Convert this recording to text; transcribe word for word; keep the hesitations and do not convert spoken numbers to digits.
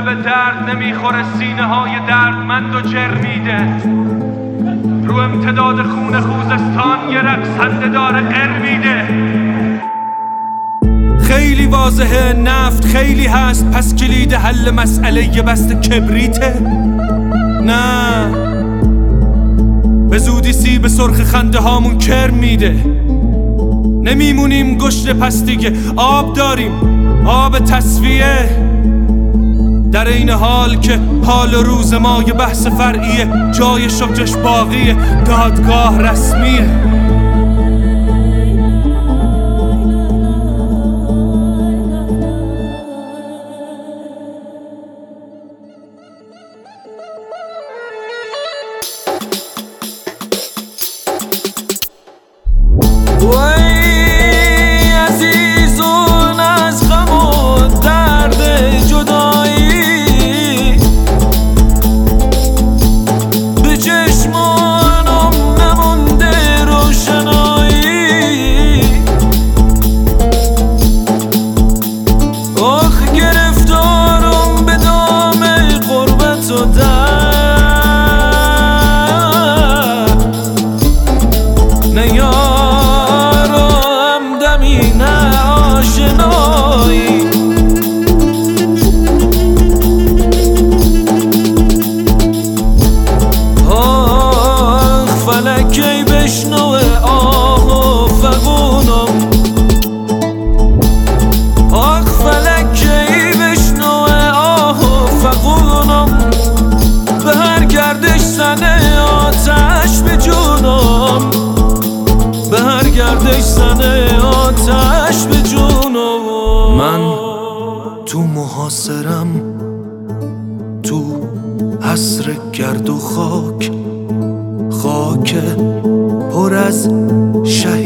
شعله به درد نمیخوره، سینه های دردمند و جرمیده. رو امتداد خون خوزستان یه رقصنده داره قر میده. خیلی واضحه نفت خیلی هست، پس کلید حل مسئله یه بسته کبریته. نه به زودی سیب سرخ خنده هامون کرم میده. نمیمونیم گشت پس دیگه، آب داریم، آب تصفیه. در این حال که حال روز ما یه بحث فرعیه، جای شکرش باقیه، دادگاه رسمیه. وای عزیزون از غم و درد جدایی، به چشمانم نمونده روشنایی. آخ گرفتارم به دام غربت و درد، نیا کی بشنوه آه و فغونم. آخ فلک کی بشنوه آه و فغونم، به هر گردش زنه آتش به جونم، به هر گردش زنه آتش به جونم. من تو محاصرم، تو حسر گرد و خاک، خاک پر از شهید